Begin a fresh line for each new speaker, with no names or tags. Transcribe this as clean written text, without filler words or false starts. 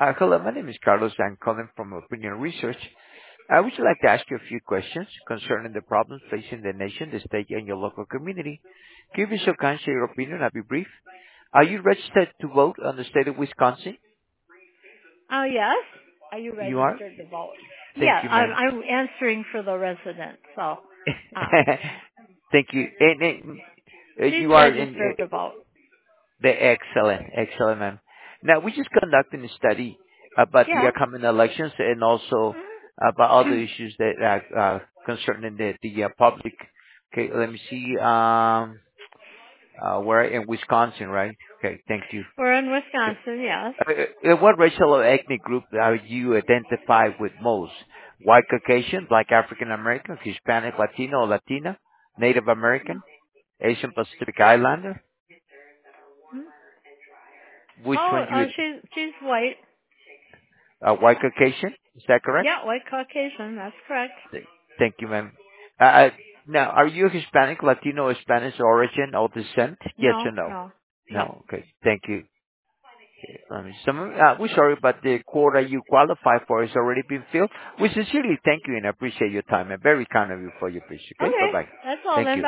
Hello, my name is Carlos. I'm calling from Opinion Research. I would like to ask you a few questions concerning the problems facing the nation, the state, and your local community. Give me so kind, share your opinion. I'll be brief. Are you registered to vote on the state of Wisconsin?
Oh, yes. Are you
You are?
registered to vote?
Thank
Yeah,
you, ma'am.
I'm answering for the resident, so uh,
Thank you. And
she's
you are in
registered to vote.
the excellent, ma'am. Now, we just conducting a study about the
Yeah.
upcoming elections and also about other issues that concerning the public. Okay, let me see. We're in Wisconsin, right? Okay, thank you.
We're in
Okay.
Wisconsin, yes.
What racial or ethnic group are you identify with most? White Caucasian, Black African American, Hispanic, Latino or Latina, Native American, Asian Pacific Islander? Which
Oh,
one you
she's white.
white Caucasian? Is that correct?
Yeah, white Caucasian, that's correct.
Th- Thank you, ma'am. Uh, now, are you Hispanic, Latino, or Spanish origin or descent? Yes
No,
or no?
no, no.
No. Okay. Thank you. We're sorry, but the quota you qualify for has already been filled. We sincerely thank you and appreciate your time and very kind of you for your patience. Okay?
Okay,
Bye-bye.
that's all
Thank
then.
you.